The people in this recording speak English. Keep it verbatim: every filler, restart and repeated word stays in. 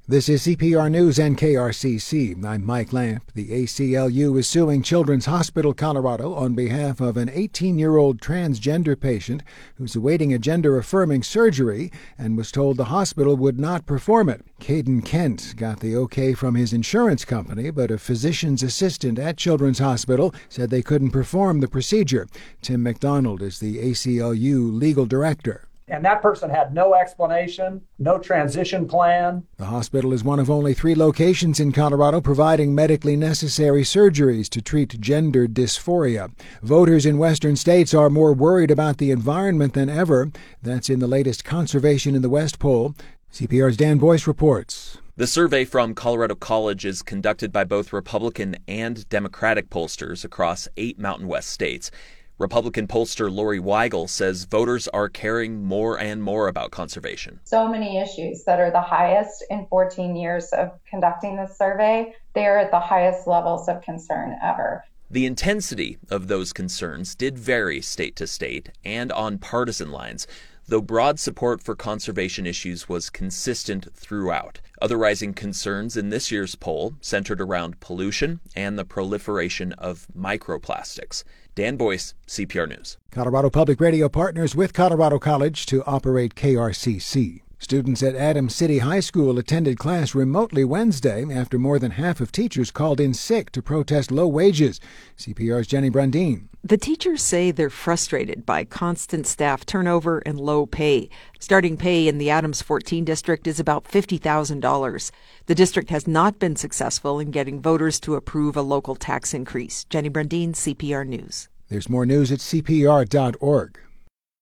This is C P R News and K R C C. I'm Mike Lamp. The A C L U is suing Children's Hospital Colorado on behalf of an eighteen-year-old transgender patient who's awaiting a gender-affirming surgery and was told the hospital would not perform it. Caden Kent got the okay from his insurance company, but a physician's assistant at Children's Hospital said they couldn't perform the procedure. Tim McDonald is the A C L U legal director. And that person had no explanation, no transition plan. The hospital is one of only three locations in Colorado providing medically necessary surgeries to treat gender dysphoria. Voters in western states are more worried about the environment than ever. That's in the latest Conservation in the West poll. C P R's Dan Boyce reports. The survey from Colorado College is conducted by both Republican and Democratic pollsters across eight Mountain West states. Republican pollster Lori Weigel says voters are caring more and more about conservation. So many issues that are the highest in fourteen years of conducting this survey. They're at the highest levels of concern ever. The intensity of those concerns did vary state to state and on partisan lines, though broad support for conservation issues was consistent throughout. Other rising concerns in this year's poll centered around pollution and the proliferation of microplastics. Dan Boyce, C P R News. Colorado Public Radio partners with Colorado College to operate K R C C. Students at Adams City High School attended class remotely Wednesday after more than half of teachers called in sick to protest low wages. C P R's Jenny Brundin. The teachers say they're frustrated by constant staff turnover and low pay. Starting pay in the Adams fourteen district is about fifty thousand dollars. The district has not been successful in getting voters to approve a local tax increase. Jenny Brundin, C P R News. There's more news at C P R dot org.